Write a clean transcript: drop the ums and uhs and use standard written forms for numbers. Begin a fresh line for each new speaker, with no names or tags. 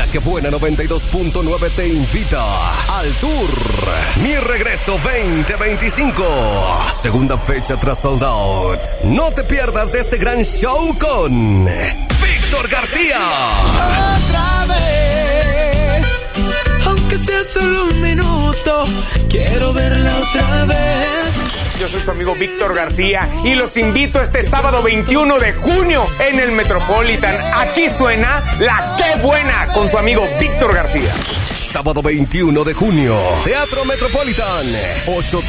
Que Buena 92.9 te invita al Tour Mi Regreso 2025. Segunda fecha tras sold out. No te pierdas de este gran show con Víctor García.
Otra vez, aunque sea solo un minuto, quiero verla otra vez.
Yo soy su amigo Víctor García y los invito este sábado 21 de junio en el Metropolitan. Aquí suena La Qué Buena con su amigo Víctor García.
Sábado 21 de junio, Teatro Metropolitan, 8:30